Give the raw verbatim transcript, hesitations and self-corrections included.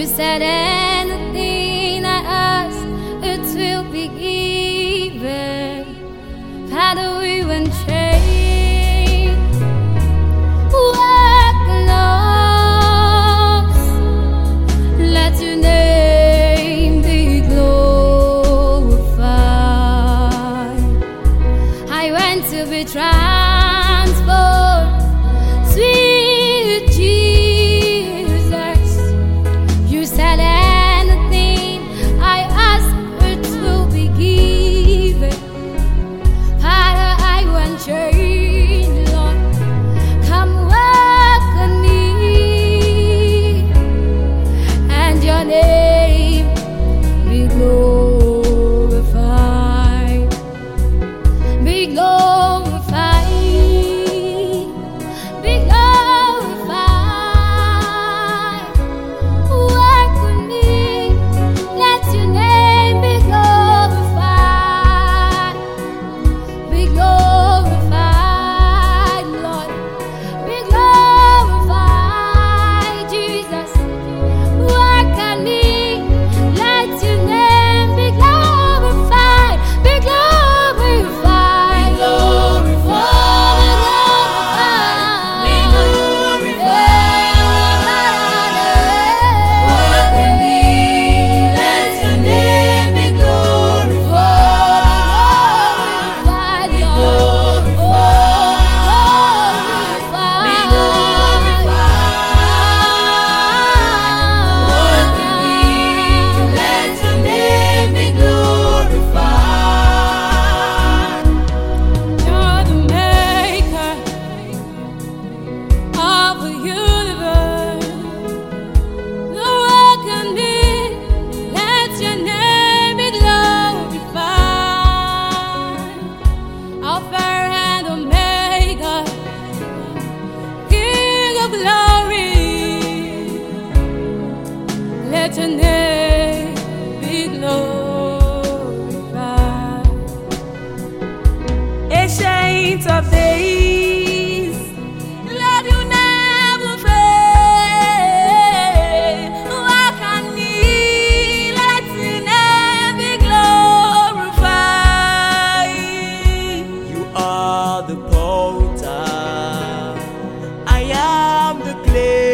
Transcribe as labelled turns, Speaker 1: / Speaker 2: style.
Speaker 1: said anything I ask, it will be given. Father, we won't change. Walk close, let your name be glorified. I want to be transformed, sweet Jesus. You said anything I ask, it will be given. Father, I want change, Lord. Come work on me, and your name be glorified. Be glorified. Be glorified. Work on me. Let your name be glorified. Be glorified, Lord. Be glorified, Jesus. Work on me. Let your name be glorified. Be glorified.
Speaker 2: Be glorified. Be glorified. Work on me. Let your name be glorified. Be glorified. Be glorified. Work on me. Let your name be glorified.
Speaker 1: You're the maker of the universe. The work on me, let your name be glorified. Alpha and Omega, King of glory, let your name be glorified.
Speaker 2: Ancient of days, Lord, you never fail. Work on me, let your name be glorified. You are the potter, I am the clay.